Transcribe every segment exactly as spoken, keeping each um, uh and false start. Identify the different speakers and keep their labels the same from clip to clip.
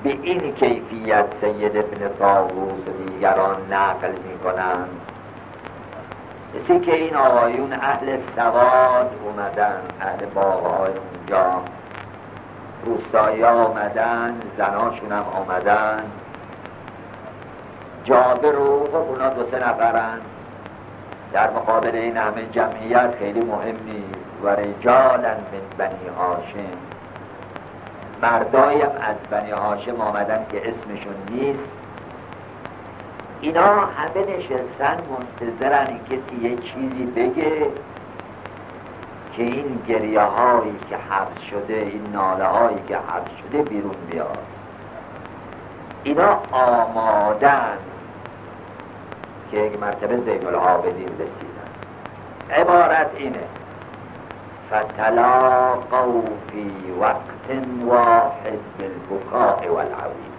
Speaker 1: به این کیفیت سید ابن طاووس و دیگران نقل می کنند. مثل که این آقایون اهل سواد اومدن، اهل باغ‌های اونجا، روستایی ها آمدن، زناشون هم آمدن. جابر رو خب اونا دو سه نفرن، در مقابل این همه جمعیت خیلی مهم نیست. و رجالا من بنی هاشم، مردایم از بنی هاشم آمدن که اسمشون نیست. اینا همه نشستن منتظرن این کسی یه چیزی بگه که این گریه هایی که حبس شده، این ناله هایی که حبس شده بیرون بیاد. اینا آمادن که یک مرتبه زین العابدین رسیدن. عبارت اینه: فتلاقوا فی وقت واحد بالبکاء والعویل.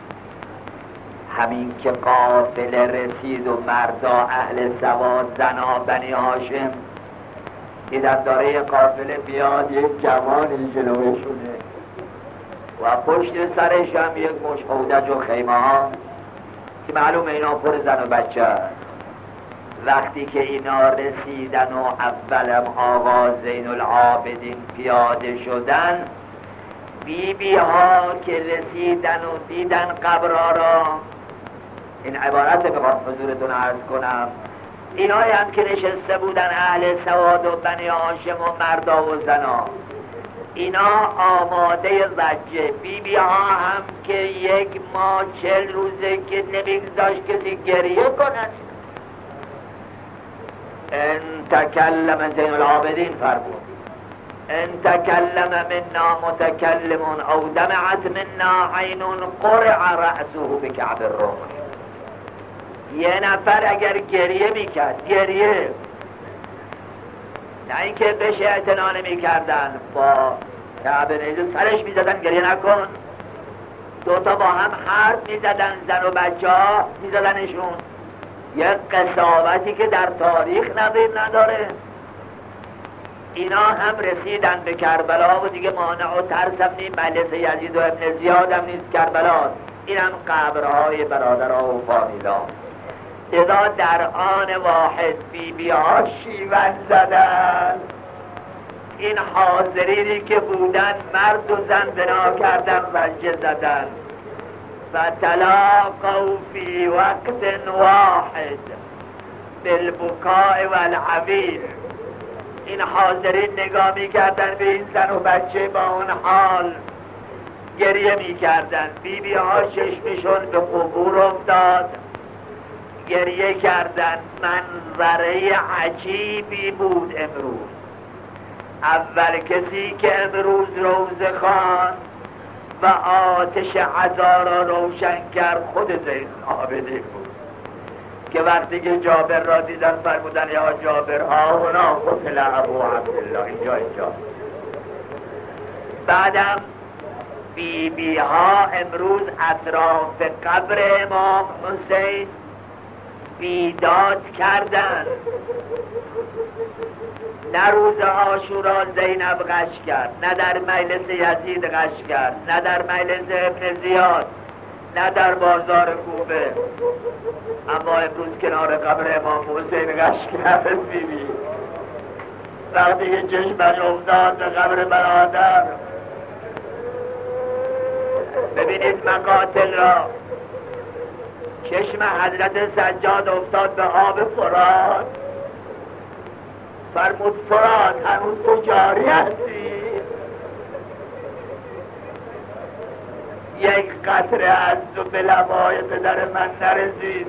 Speaker 1: همین که قافله رسید و مردا اهل سواد، زنا بنی هاشم دیدن داره قافله بیاد، یک جوانی جلوشونه و پشت سرش هم یک مش هودج و خیمه ها که معلوم اینا پر زن و بچه هست. وقتی که اینا رسیدن و اولم آقا زین العابدین پیاده شدن، بی بی ها که رسیدن و دیدن قبرها را، این عبارت بخوام حضورتون عرض کنم، اینایی هم که نشسته بودن اهل سواد و بنی هاشم و مردا و زنا، اینا آماده زجه. بی بی ها هم که یک ماه چل روزه که نمیگذاشت کسی گریه کنن. ان تکلم زین العابدین فرمود: ان تکلم منا متکلم او دمعت منا عین قرع رأسه بکعب الرمح. یه نفر اگر گریه میکرد، گریه نه اینکه بهش اعتنا نمیکردن، با کعب نیزه سرش میزدن گریه نکن، دوتا با هم حرف میزدن، زن و بچه ها میزدنشون. یک قساوتی که در تاریخ نظیر نداره. اینا هم رسیدن به کربلا و دیگه مانع و ترس هم نیست. مجلس یزید و ابن زیاد هم نیست کربلا، این هم قبرهای برادرها و فامیلا. اذا در آن واحد بی بی ها شیون زدن، این حاضرینی که بودن مرد و زن بنا کردن زجه زدن. فتلاقوا فی وقت واحد بالبکاء والعویل. این حاضرین نگاه می کردن به این زن و بچه با اون حال گریه می کردن. بی بی ها چشمشون به قبور افتاد، گریه کردن. منظره عجیبی بود امروز. اول کسی که امروز روزه خواند و آتش عزا را روشن کرد خود زین العابدین بود که وقتی که جابر را دیدن فرمودن: یا جابر ها هنا قتل ابو عبدالله، اینجا اینجا. بعدم بی بی ها امروز اطراف قبر امام حسین بیداد کردن. نه روز عاشورا زینب غش کرد، نه در مجلس یزید غش کرد، نه در مجلس ابن زیاد، نه در بازار کوفه. اما امروز کنار قبر امام حسین غش کرد. بی بی وقتی که چشمش افتاد به قبر برادر، ببینید مقاتل را، چشم حضرت سجاد افتاد به آب فرات، فرمود: فرات هنوز تو جاری هستی؟ یک قطره از تو به لبای پدر من نرسید.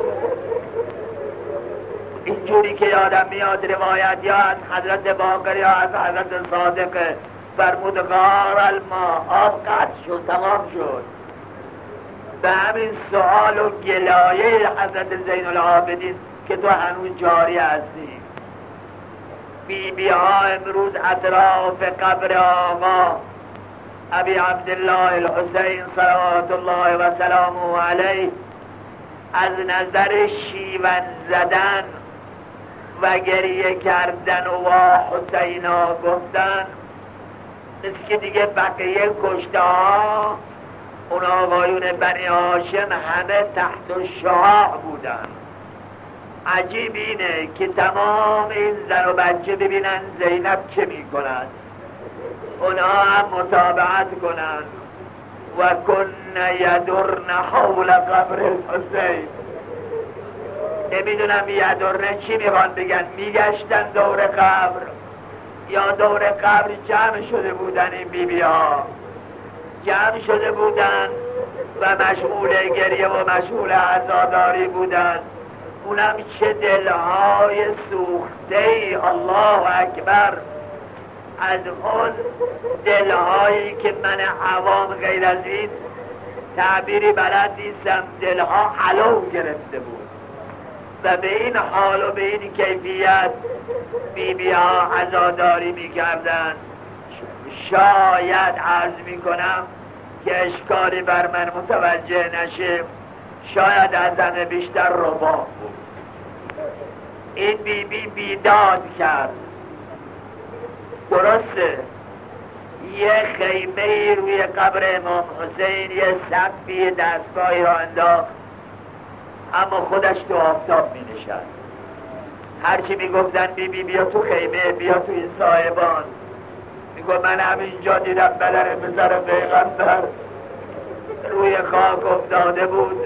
Speaker 1: اینجوری که یادم میاد روایت یا از حضرت باقر یا از حضرت صادق، فرمود: غار الماء، آب قطع شد، تمام شد. به همین سؤال و گلایه حضرت زین العابدین که تو هنوز جاری هستی. بی بی ها امروز اطراف قبر آقا ابی عبدالله الحسین صلوات الله و سلامه علیه از نظر شیون زدن و گریه کردن و حسینا گفتن، مثل که دیگه بقیه کشته ها اون آقایون بنی هاشم همه تحت الشعاع بودن. عجیب اینه که تمام این زن و بچه ببینن زینب چه میکنن، اونا هم متابعت کنن. و کن یدرن حول قبر الحسین. نمیدونم یدرن چی میخوان بگن، میگشتن دور قبر یا دور قبر جمع شده بودن. این بی بی ها جمع شده بودن و مشغول گریه و مشغول عزاداری بودن. اونم چه دلهای سوخته ای، الله اکبر، از اون دلهایی که من عوام غیر از این تعبیری بلد نیستم، دلها علو گرفته بود و به این حال و به این کیفیت بی بی ها عزاداری می کردن. شاید عرض می کنم که اشکالی بر من متوجه نشه، شاید از همه بیشتر رباه بود. این بی بی بیداد کرد، درسته یه خیمه روی قبر امام حسین، یه سقفی دستگاهی را انداخت، اما خودش تو آفتاب می نشست. هرچی می گفتن بی بی بیا تو خیمه، بیا تو این صاحبان، می گفت من همینجا دیدم بدن پسر پیغمبر روی خاک افتاده بود،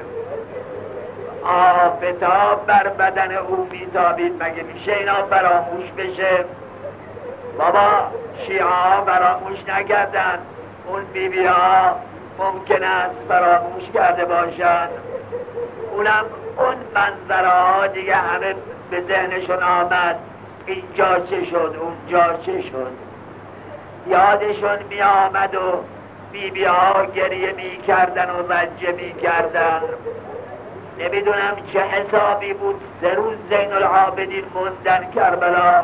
Speaker 1: آفتاب بر بدن او میتابید. مگه میشه اینا فراموش بشه؟ بابا شیعه ها فراموش نکردن، اون بی بی ها ممکن است فراموش کرده باشن. اونم اون منظره ها دیگه همه به ذهنشون آمد، اینجا چه شد، اونجا چه شد، یادشون می آمد و بی بی ها گریه می کردن و رنجه می کردن. نمیدونم چه حسابی بود سه روز زین العابدین موندن کربلا.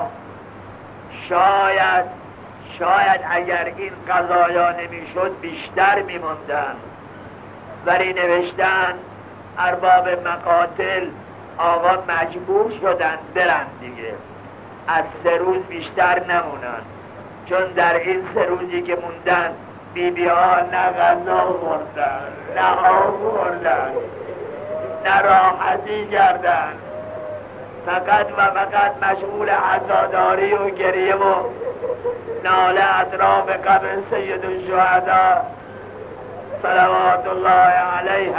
Speaker 1: شاید شاید اگر این قضایا نمیشد بیشتر میموندن، ولی نوشتن ارباب مقاتل آقا مجبور شدن برن دیگه، از سه روز بیشتر نمونن، چون در این سه روزی که موندن بی بی ها نه غذا خوردن، نه آب خوردن، نه راحتی کردن، فقط و فقط مشغول عزاداری و گریه و ناله اطراف قبر سید الشهدا صلوات الله علیه.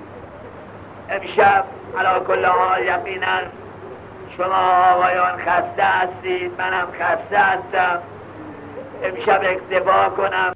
Speaker 1: امشب علی کل حال یقینا شما آقایان خسته هستید، منم خسته هستم. امشب اکتفا کنم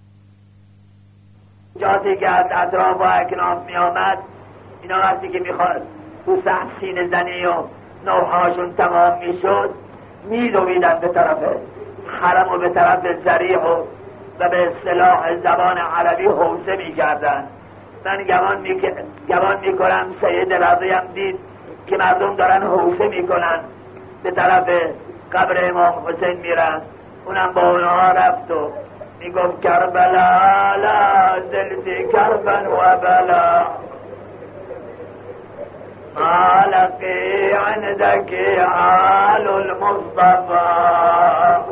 Speaker 1: جاتی که از اطراف و اکناف می آمد، اینا وقتی که میخواد تو سخت سینه زنی و نوحاشون تمام میشد میدویدن به طرف حرم و به طرف ذریح و, و به اصطلاح زبان عربی حوزه میکردن. من گمان می گمان میکنم سید رضی هم دید که مردم دارن حوزه میکنن به طرف قبر امام حسین میرن، اونم با اونها رفت و میگفت کربلا لا زلتی کربن و بلا ما لقي عندك آل المصطفى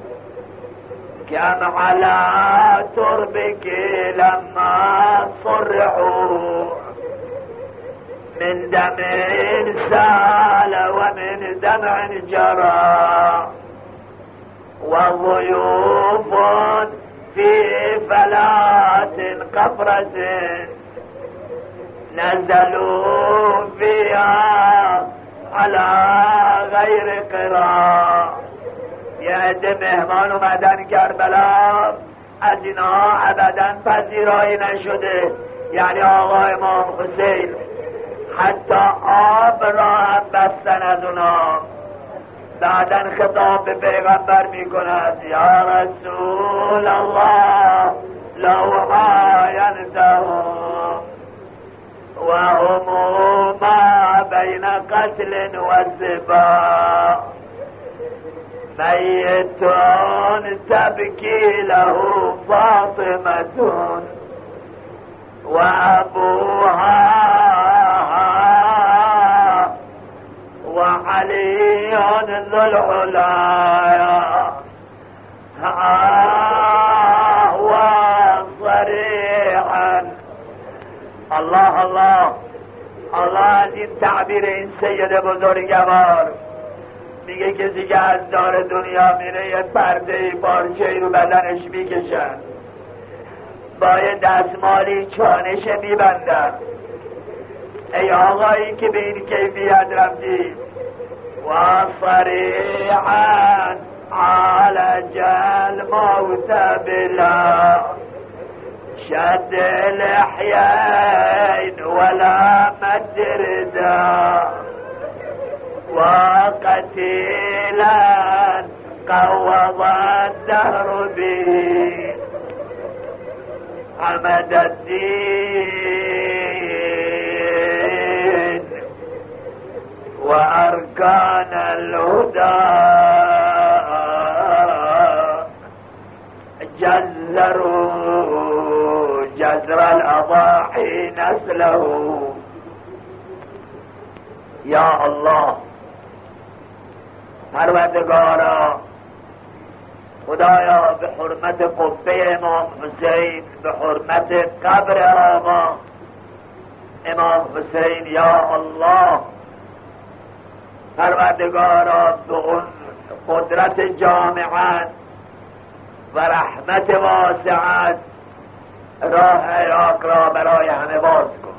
Speaker 1: كم على تربك لما صرعوا من دم سال ومن دمع جرى وضيوف في فلاة قبرة نزلوا فيها على غير قرار. یه عده مهمان اومدن کربلا، از اینها ابدا پذیرایی نشده، یعنی آقا امام حسین حتی آب را هم بستن از اونها. بعدن خطاب به پیغمبر میکند یا رسول الله لوها ینتهون و هم ما بین قتل و ذباح میتون تبکی له فاطمتون و ابوها و علی ذو العلایا و صریحا الله الله الله از این تعبیر این سید بزرگوار میگه کسی که از دار دنیا میره یه پرده پارچه رو بدنش میکشن، با یه دستمالی چانش میبندن. ای آقایی که به این کیفیت رفتی و صریعا عالج الموت بلا شد لحيين ولا مد ردا وقتيلا قوض الدهر به عمد الدين وأركان الهدى جزروا جزر الأضاحي نسله. یا الله پروردگارا، خدایا به حرمت قبه امام حسین، به حرمت قبر آقا امام حسین، یا الله پروردگارا به اون قدرت جامعت و رحمت واسعت راه عراق را برای همه باز کن.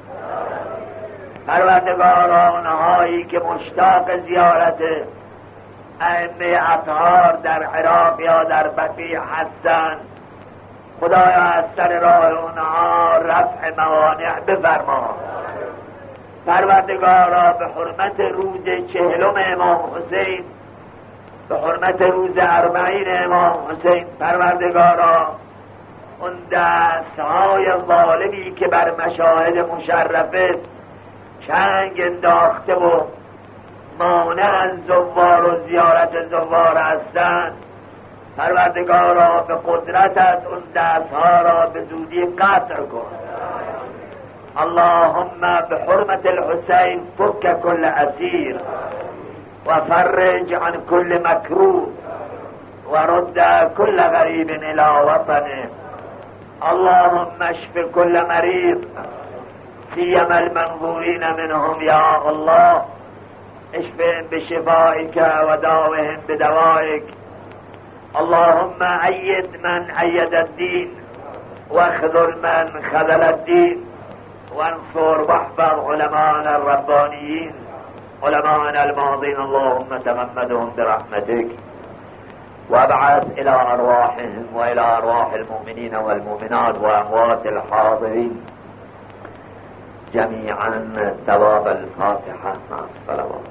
Speaker 1: پروردگارا اونهایی که مشتاق زیارت ائمه اطهار در عراق یا در بقیع هستند، خدایا از سر راه اونها رفع موانع بفرما. پروردگارا به حرمت روز چهلم امام حسین، به حرمت روز اربعین امام حسین، پروردگارا اون دستهای ظالمی که بر مشاهد مشرفه چنگ انداخته و مانع از زوار و زیارت زوار هستند، پروردگارا به قدرتت اون دستها را به زودی قطع کن. اللهم به حرمت الحسین فک کل اسیر و فرج عن كل مكروه ورد كل غريب الى وطنه. اللهم اشف كل مريض سيما المنظورين منهم يا الله، اشفهم بشفائك وداوهم بدوائك. اللهم أيد من أيد الدين واخذل من خذل الدين، وانصر واحفظ علماءنا الربانيين علماءنا الماضين. اللهم تغمدهم برحمتك وابعث إلى أرواحهم وإلى أرواح المؤمنين والمؤمنات وأموات الحاضرين جميعا ثواب الفاتحة مع الصلوات.